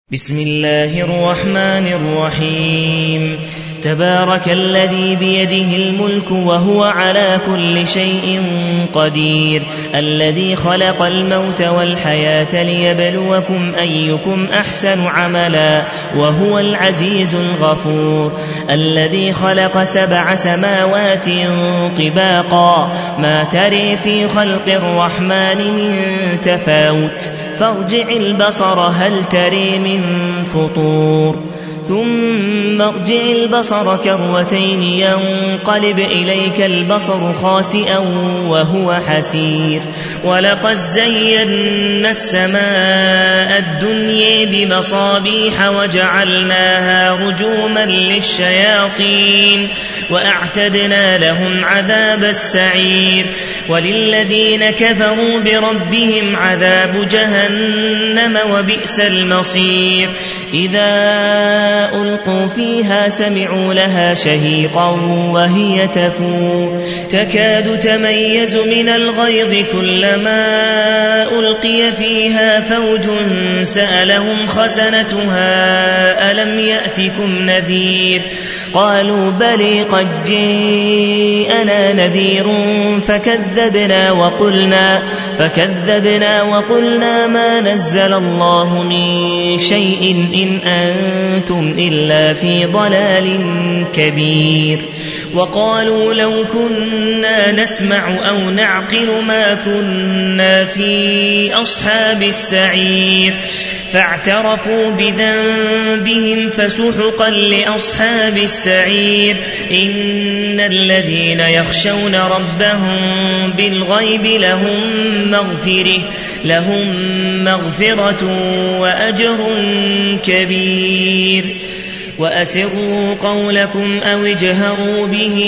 بسم الله الرحمن الرحيم تبارك الذي بيده الملك وهو على كل شيء قدير الذي خلق الموت والحياة ليبلوكم أيكم أحسن عملا وهو العزيز الغفور الذي خلق 7 سماوات طباقا ما تري في خلق الرحمن من تفاوت فارجع البصر هل تري من فطور ثم ارجع البصر كرتين ينقلب إليك البصر خاسئا وهو حسير ولقد زينا السماء الدنيا بمصابيح وجعلناها رجوما للشياطين وأعتدنا لهم عذاب السعير وللذين كفروا بربهم عذاب جهنم وبئس المصير إذا ألقوا فيها سمعوا لها شهيقا وهي تفور تكاد تميز من الغيظ كلما ألقي فيها فوج سألهم خزنتها ألم يأتكم نذير قالوا بلى قد جاءنا نذير فكذبنا وقلنا ما نزل الله من شيء إن أنتم إلا في ضلال كبير وقالوا لو كنا نسمع أو نعقل ما كنا في أصحاب السعير فاعترفوا بذنبهم فسحقا لأصحاب السعير إن الذين يخشون ربهم بالغيب لهم مغفرة وأجر كبير وأسروا قولكم أو اجهروا به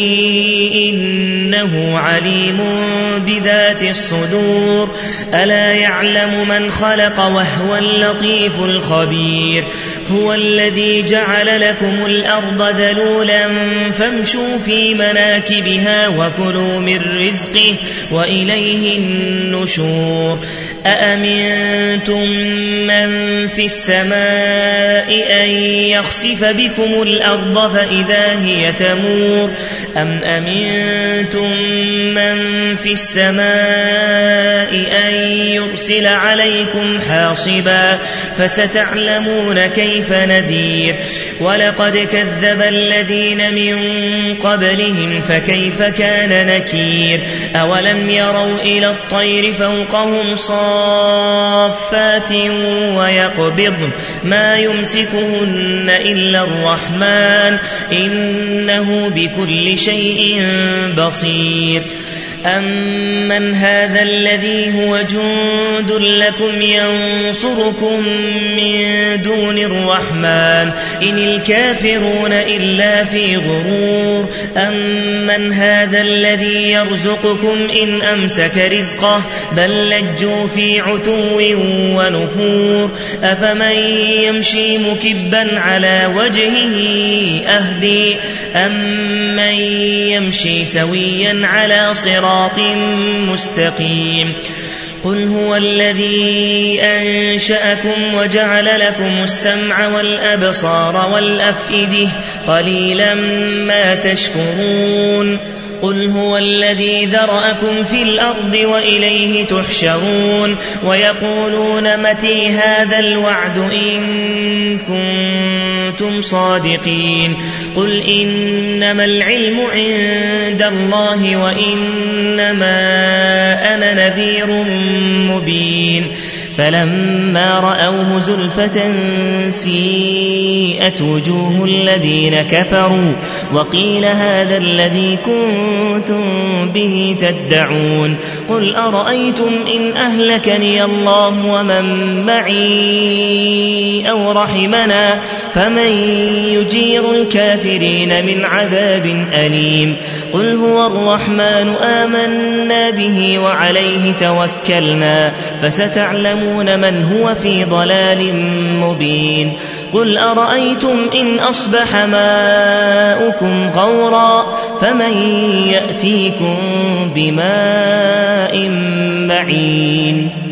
إنه عليم بذات الصدور ألا يعلم من خلق وهو اللطيف الخبير هو الذي جعل لكم الأرض ذلولا فامشوا في مناكبها وكلوا من رزقه وإليه النشور أأمنتم من في السماء أن يخسف بكم الأرض فإذا هي تمور أم أمنتم من في السماء أن يرسل عليكم حاصبا فستعلمون كيف نذير ولقد كذب الذين من قبلهم فكيف كان نكير أولم يروا إلى الطير فوقهم صافات ويقبض ما يمسكهن إلا الرحمن إنه بكل شيء بصير أمن هذا الذي هو جند لكم ينصركم من دون الرحمن إن الكافرون إلا في غرور أمن هذا الذي يرزقكم إن أمسك رزقه بل لجوا في عتو ونفور أفمن يمشي مكبا على وجهه أهدي أمن يمشي سويا على صراط مستقيم قل هو الذي أنشأكم وجعل لكم السمع والأبصار والأفئدة قليلا ما تشكرون قل هو الذي ذرأكم في الأرض وإليه تحشرون ويقولون متى هذا الوعد إن كنتم صادقين قل إنما العلم عند الله وإنما أنا نذير مبين فلما رأوه زلفة سيئت وجوه الذين كفروا وقيل هذا الذي كنتم به تدعون قل أرأيتم إن أهلكني الله ومن معي أو رحمنا فمن يجير الكافرين من عذاب أليم قل هو الرحمن آمنا به وعليه توكلنا فستعلمون من هو في ضلال مبين قل أرأيتم إن أصبح ماؤكم غورا فمن يأتيكم بماء معين